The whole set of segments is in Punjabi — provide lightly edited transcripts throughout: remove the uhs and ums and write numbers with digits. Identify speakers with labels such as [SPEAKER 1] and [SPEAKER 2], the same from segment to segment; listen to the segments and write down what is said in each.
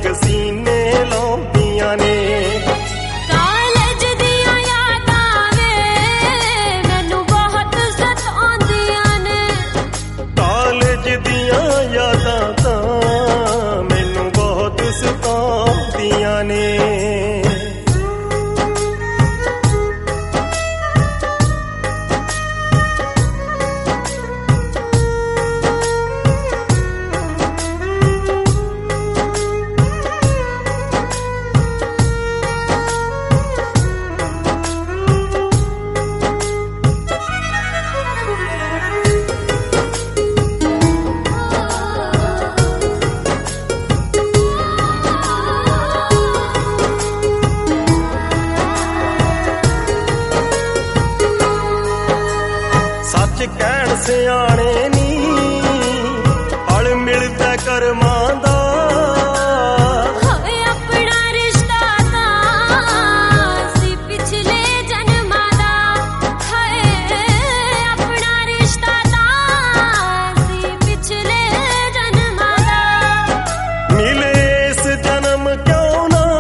[SPEAKER 1] ਰੰਗ ਸੀਨੇ ਲਾਉਂਦੀਆਂ ਨੇ।
[SPEAKER 2] ਕਾਲਜ ਦੀਆਂ ਯਾਦਾਂ ਵੇ ਮੈਨੂੰ ਬਹੁਤ ਸਤਾਉਂਦੀਆਂ ਨੇ।
[SPEAKER 1] ਕਾਲਜ ਦੀਆਂ ਯਾਦਾਂ ਤਾਂ ਮੈਨੂੰ ਬਹੁਤ ਸਤਾਉਂਦੀਆਂ ਨੇ। ਸੱਚ ਕਹਿਣ ਸਿਆਣੇ ਨੀ ਹਲ ਮਿਲਦਾ ਕਰਮਾਂ ਦਾ।
[SPEAKER 2] ਹੋਏ ਆਪਣਾ ਰਿਸ਼ਤਾ ਤਾਂ ਸੀ ਪਿਛਲੇ ਜਨਮਾਂ ਦਾ। ਹਾਏ ਆਪਣਾ ਰਿਸ਼ਤਾ ਤਾਂ ਸੀ ਪਿਛਲੇ ਜਨਮਾਂ ਦਾ।
[SPEAKER 1] ਮਿਲੇ ਇਸ ਜਨਮ ਕਿਉਂ ਨਾ,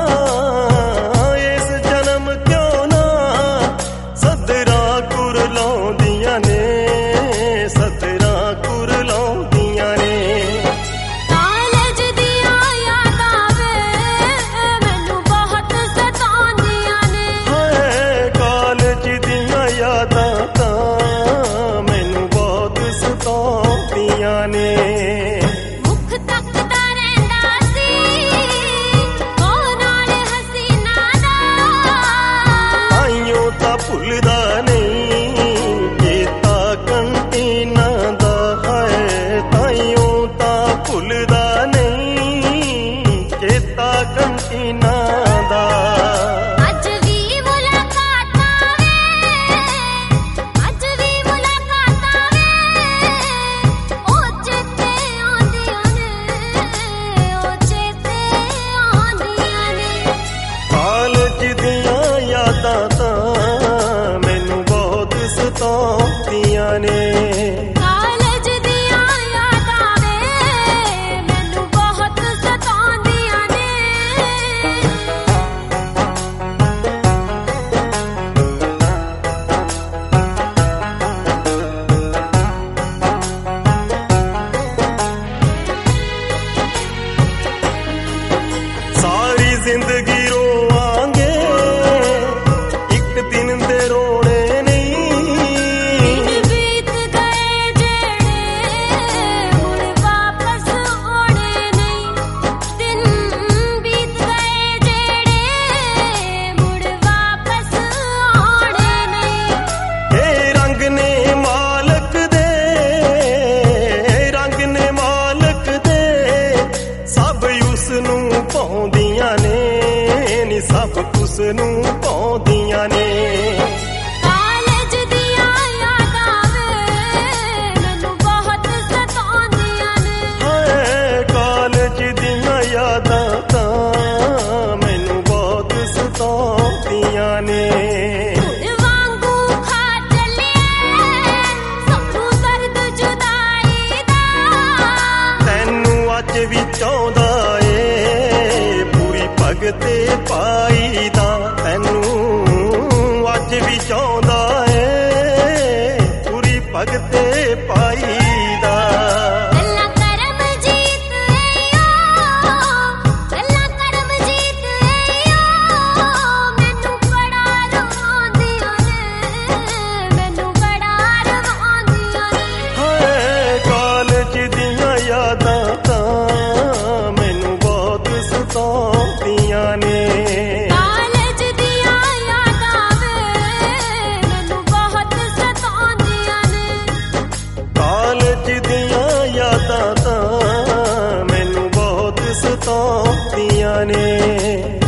[SPEAKER 1] ਇਸ ਜਨਮ ਕਿਉਂ ਨਾ ਸਦਰਾਂ ਕੁਰ ਲਾਉਂਦੀਆਂ ਨੇ, ਸਦਰਾਂ ਕੁਰ ਲਾਉਂਦੀਆਂ ਨੇ।
[SPEAKER 2] ਕਾਲਜ ਦੀਆਂ ਯਾਦਾਂ ਵੇ ਮੈਨੂੰ ਬਹੁਤ ਸਤਾਉਂਦੀਆਂ ਨੇ।
[SPEAKER 1] ਹਾਏ ਕਾਲਜ ਦੀਆਂ ਯਾਦਾਂ ਤਾਂ ਮੈਨੂੰ ਬਹੁਤ ਸਤਾਉਂਦੀਆਂ ਨੇ।
[SPEAKER 2] ਮੁੱਖ ਤੱਕਦਾ ਰਹਿੰਦਾ ਸੀ ਉਹ ਨਾਲ ਹਸੀਨਾ ਦਾ।
[SPEAKER 1] ਆਈਓ ਤਾਂ ਭੁੱਲਦਾ ਨਹੀਂ ਚੇਤਾ ਕੰਟੀਨਾ ਦਾ। ਹੈ ਤਾਈਓ ਤਾਂ ਭੁੱਲਦਾ ਨਹੀਂ ਚੇਤਾ ਕੰਟੀਨਾ ਦਾ।
[SPEAKER 2] ਅੱਜ ਵੀ ਮੁਲਾਕਾਤਾਂ ਵੇ, ਅੱਜ ਵੀ ਮੁਲਾਕਾਤਾਂ ਵੇ ਉਹ ਚੇਤੇ ਆਉਂਦੀਆਂ ਨੇ, ਉਹ ਚੇਤੇ ਆਉਂਦੀਆਂ ਨੇ।
[SPEAKER 1] ਕਾਲਜ ਦੀਆਂ ਯਾਦਾਂ ਤਾਂ ਮੈਨੂੰ ਬਹੁਤ ਸਤਾਉਂਦੀਆਂ ਨੇ।
[SPEAKER 2] ਕਾਲਜ ਦੀਆਂ ਯਾਦਾਂ ਵੇ ਮੈਨੂੰ ਬਹੁਤ ਸਤਾਉਂਦੀਆਂ ਨੇ।
[SPEAKER 1] ਸਾਰੀ ਜ਼ਿੰਦਗੀ ਰੋਵਾਂਗੇ ਇੱਕ ਦਿਨ ਦੇ ਰੋਣੇ ਨਹੀਂ।
[SPEAKER 2] ਦਿਨ ਬੀਤ ਗਏ ਜਿਹੜੇ ਮੁੜ ਵਾਪਸ ਆਉਣੇ ਨਹੀਂ। ਦਿਨ ਬੀਤ ਗਏ ਜਿਹੜੇ ਮੁੜ ਵਾਪਸ ਆਉਣੇ ਨਹੀਂ।
[SPEAKER 1] ਇਹ ਰੰਗ ਨੇ ਮਾਲਕ ਦੇ, ਰੰਗ ਨੇ ਮਾਲਕ ਦੇ ਸਭ ਉਸ ਨੂੰ ਪਾਉਂਦੀਆਂ ਨੇ, ਨੀ ਸਭ ਉਸ ਨੂੰ ਪਾਉਂਦੀਆਂ ਨੇ।
[SPEAKER 2] ਕਾਲਜ ਦੀਆਂ ਯਾਦਾਂ ਵੇ ਮੈਨੂੰ ਬਹੁਤ ਸਤਾਉਂਦੀਆਂ ਨੇ।
[SPEAKER 1] ਹਾਏ ਕਾਲਜ ਦੀਆਂ ਯਾਦਾਂ ਤਾਂ ਮੈਨੂੰ ਬਹੁਤ ਸਤਾਉਂਦੀਆਂ ਨੇ।
[SPEAKER 2] ਹੁਣ ਵਾਂਗੂ ਖਾ ਚੱਲਿਆ ਸਾਨੂੰ ਦਰਦ ਜੁਦਾਈ ਦਾ।
[SPEAKER 1] ਤੈਨੂੰ ਅੱਜ ਵੀ ਚਾਹੁੰਦਾ ਏ ਪੂਰੀ ਭਗਤੇ ਪਾਈ ਦਾ। ਤੈਨੂੰ ਅੱਜ ਵੀ ਚਾਹੁੰਦਾ ਏ ਪੂਰੀ ਭਗਤੇ ਪਾਈ ਦਾ।
[SPEAKER 2] ਗੱਲਾਂ ਕਰਮ ਜੀਤ ਓ, ਗੱਲਾਂ ਕਰਮ ਜੀਤ ਓ ਮੈਨੂੰ ਬੜਾ ਰਵਾਉਂਦੀਆਂ ਨੇ, ਮੈਨੂੰ ਬੜਾ ਰਵਾਉਂਦੀਆਂ ਨੇ।
[SPEAKER 1] ਹਾਏ ਕਾਲਜ ਦੀਆਂ ਯਾਦਾਂ ਤਾਂ ਮੈਨੂੰ ਬਹੁਤ ਸਤਾਉਂਦੀਆਂ ਨੇ।
[SPEAKER 2] ਕਾਲਜ ਦੀਆਂ ਯਾਦਾਂ ਵੇ ਮੈਨੂੰ ਬਹੁਤ ਸਤਾਉਂਦੀਆਂ ਨੇ।
[SPEAKER 1] ਕਾਲਜ ਦੀਆਂ ਯਾਦਾਂ ਤਾਂ ਮੈਨੂੰ ਬਹੁਤ ਸਤਾਉਂਦੀਆਂ ਨੇ।